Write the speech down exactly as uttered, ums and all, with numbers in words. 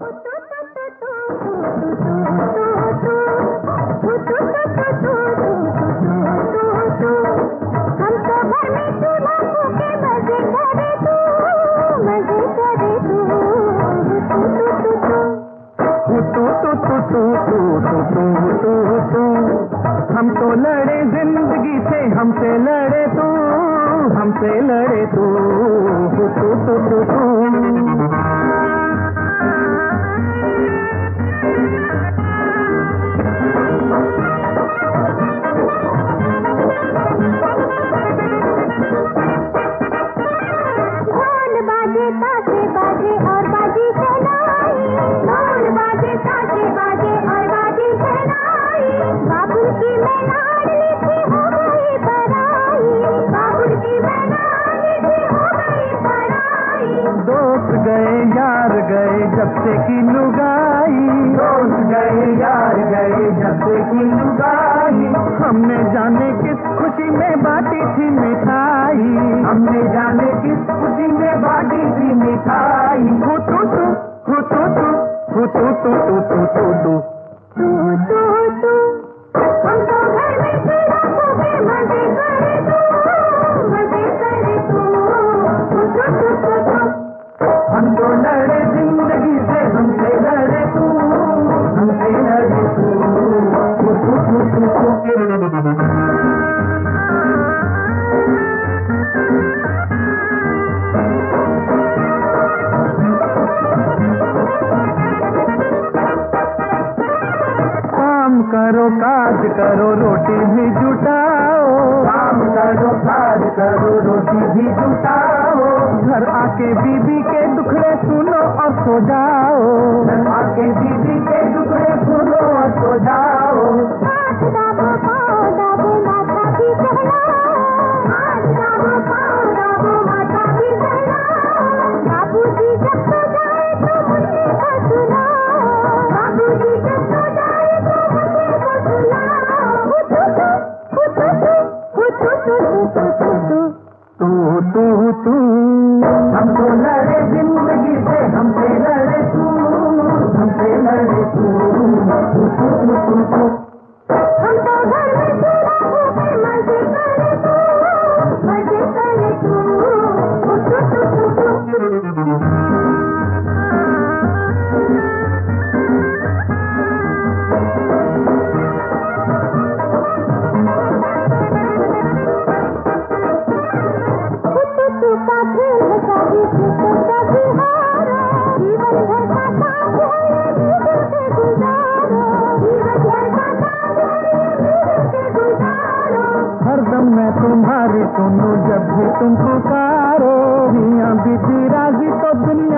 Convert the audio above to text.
हम तो लड़े जिंदगी से, हमसे लड़े तू, हमसे लड़े तू, तू तू तू तू तू। ढोल बाजे ताशे बाजे और बाजी शहनाई, ढोल बाजे ताशे बाजे और बाजी शहनाई। बाबुल की मैं लाडली थी हो गई पराई, बाबुल की मैं लाडली थी हो गई पराई। दोस्त गए यार गए जब से की लुगाई, दोस्त गए यार गए जब से की लुगाई। हमने जाने किस खुशी में बांटी थी मिठाई, हमने जाने किस खुशी में बांटी थी मिठाई। हो तू तू हो तू तू हो तू तू तू तू तू तू तू तू तू हम तो घर में चिड़ा के मजे करे तू, मजे करे तू, तू तू तू तू तू। हम तो लड़े जिंदगी से, हमसे लड़े तू, हमसे लड़े तू, तू तू तू तू तू। काम करो काज करो रोटी भी जुटाओ, काम करो काज करो रोटी भी जुटाओ। घर आके बीबी के दुखड़े सुनो और सो जाओ, घर आके बीबी के दुखड़े सुनो और सो जाओ। हाथ दाबो पाँव दाबो माथा भी सहलाओ, हाथ दाबो पाँव दाबो माथा भी सहलाओ। बाबूजी जब सो जाए तो मुन्ने को सुनाओ, बाबूजी जब सो जाए तो मुन्ने को सुनाओ। हु तू तू हु तू तू हु तू तू तू तू तू तू तू तू। हम तो लड़े जिंदगी से, हमसे लड़े तू, हमसे लड़े तू, तू तू तू तू तू। हम तो घर में चिड़ा के मजे करे तू, मजे करे तू, हु तू तू तू तू। तू का खेल है कभी जीतो कभी हारो, जीवन भर का साथ है ये मिल के गुजारो, जीवन भर का साथ है ये मिल के गुजारो। हरदम मैं तुम्हारी सुनूं जब भी तुम पुकारो, मियां बीबी राजी तो दुनिया